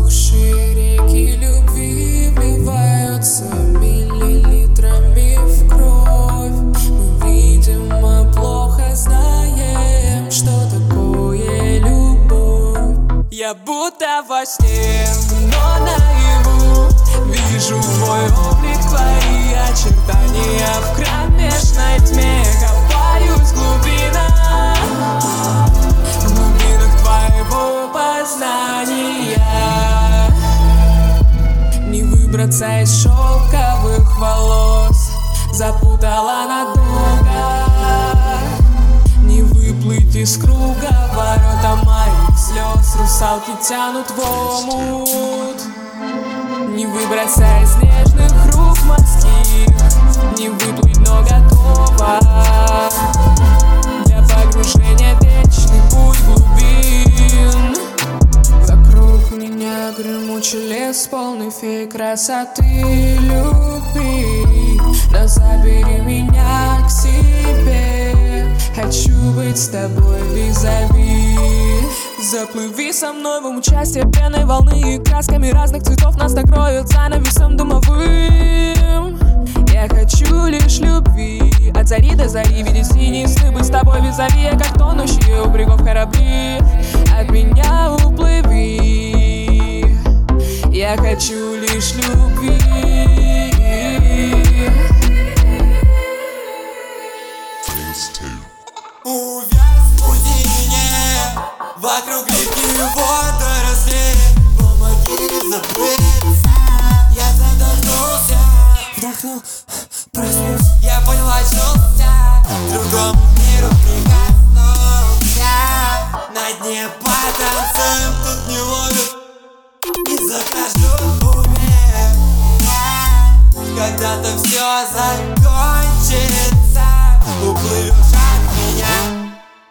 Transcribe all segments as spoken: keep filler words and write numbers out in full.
Засохшие реки любви вливаются миллилитрами в кровь. Мы, видимо, плохо знаем, что такое любовь. Я будто во сне, но наяву вижу твой облик, твои очертания в кромешной тьме. Копаюсь в глубинах, в глубинах твоего познания. Не выбраться из шелковых волос, запутала надолго. Не выплыть из круга ворота моих слез, русалки тянут в омут. Не выбраться из нежных рук морских, не выплыть, но готова для погружения в вечный путь глубин. Вокруг меня гремучий лес, полный фей красоты любви. Но забери меня к себе, хочу быть с тобой визави. Заплыви со мной в участие пеной волны и красками разных цветов нас накроют занавесом дымовым. Я хочу лишь любви, от зари до зари видеть синие сны, быть с тобой визави, как тонущие у берегов корабли. От меня уплыви, я хочу лишь любви. Увяз в паутине, вокруг реки водоросли. Помоги забыться, я задохнулся. Вдохнул, проснулся, я понял, очнулся. Другому миру прикоснулся. На дне потанцуем, тут не ловят. Не захожу в уме, когда-то все закончится. Уплывешь от меня.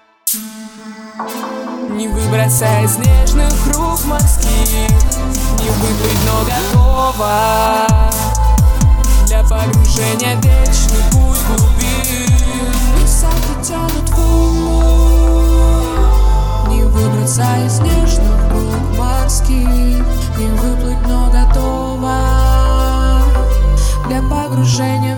Не выбраться из нежных рук морских, не выплыть, но готова для погружения в вечный путь глубин. Русалки тянут в омут. Не выбраться из нежных рук морских, не выплыть, но готова для погружения